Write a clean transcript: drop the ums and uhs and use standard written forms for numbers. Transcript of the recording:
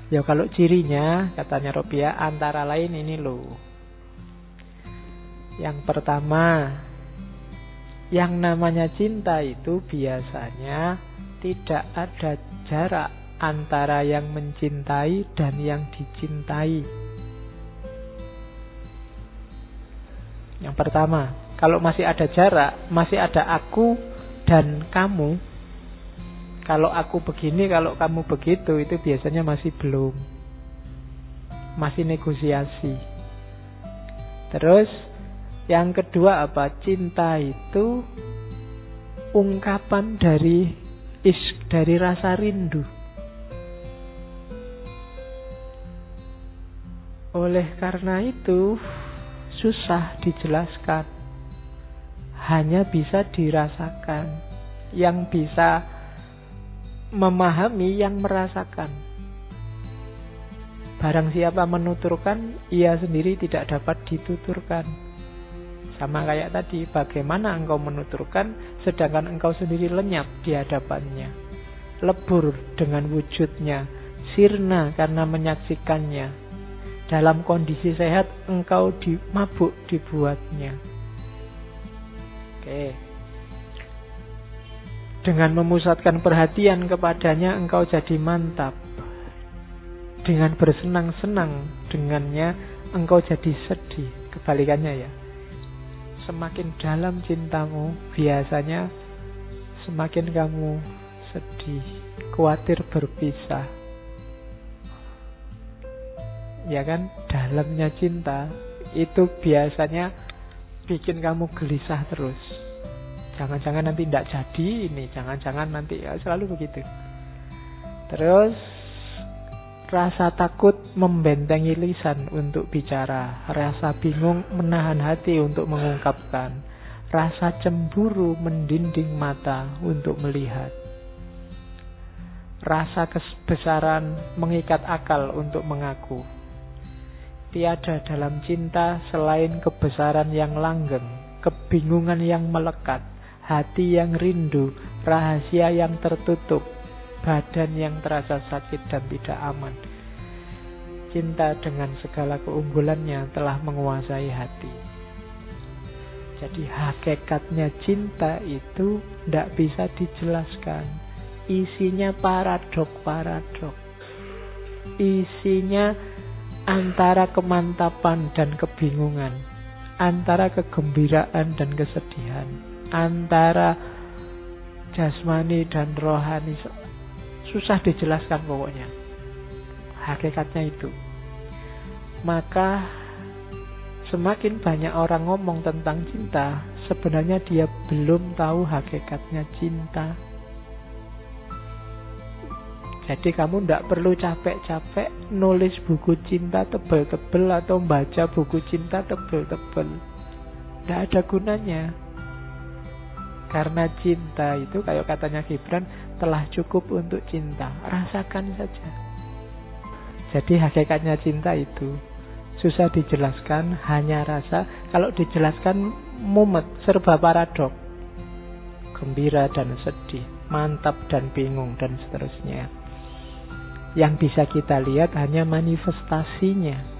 Ya kalau cirinya, katanya Robiah, antara lain ini loh. Yang pertama, yang namanya cinta itu biasanya tidak ada jarak antara yang mencintai dan yang dicintai. Yang pertama, kalau masih ada jarak, masih ada aku dan kamu. Kalau aku begini, kalau kamu begitu, itu biasanya masih belum. Masih negosiasi. Terus, yang kedua apa? Cinta itu ungkapan dari rasa rindu. Oleh karena itu, susah dijelaskan. Hanya bisa dirasakan. Yang bisa memahami yang merasakan. Barang siapa menuturkan, ia sendiri tidak dapat dituturkan. Sama kayak tadi, bagaimana engkau menuturkan sedangkan engkau sendiri lenyap di hadapannya, lebur dengan wujudnya, sirna karena menyaksikannya. Dalam kondisi sehat engkau mabuk dibuatnya. Oke. Dengan memusatkan perhatian kepadanya engkau jadi mantap. Dengan bersenang-senang dengannya engkau jadi sedih. Kebalikannya ya. Semakin dalam cintamu, biasanya semakin kamu sedih, khawatir berpisah. Ya kan, dalamnya cinta itu biasanya bikin kamu gelisah terus. Jangan-jangan nanti tidak jadi ini, jangan-jangan nanti, ya selalu begitu. Terus rasa takut membentengi lisan untuk bicara, rasa bingung menahan hati untuk mengungkapkan, rasa cemburu mendinding mata untuk melihat, rasa kebesaran mengikat akal untuk mengaku. Tiada dalam cinta selain kebesaran yang langgeng, kebingungan yang melekat, hati yang rindu, rahasia yang tertutup, badan yang terasa sakit dan tidak aman. Cinta dengan segala keunggulannya telah menguasai hati. Jadi hakikatnya cinta itu tidak bisa dijelaskan. Isinya paradok. Isinya antara kemantapan dan kebingungan, antara kegembiraan dan kesedihan, antara jasmani dan rohani. Susah dijelaskan pokoknya. Hakikatnya itu. Maka semakin banyak orang ngomong tentang cinta, sebenarnya dia belum tahu hakikatnya cinta. Jadi kamu tidak perlu capek-capek nulis buku cinta tebel-tebel atau baca buku cinta tebel-tebel. Tidak ada gunanya. Karena cinta itu, kayak katanya Gibran, telah cukup untuk cinta. Rasakan saja. Jadi hakikatnya cinta itu susah dijelaskan, hanya rasa. Kalau dijelaskan mumet, serba paradok. Gembira dan sedih, mantap dan bingung, dan seterusnya. Yang bisa kita lihat hanya manifestasinya.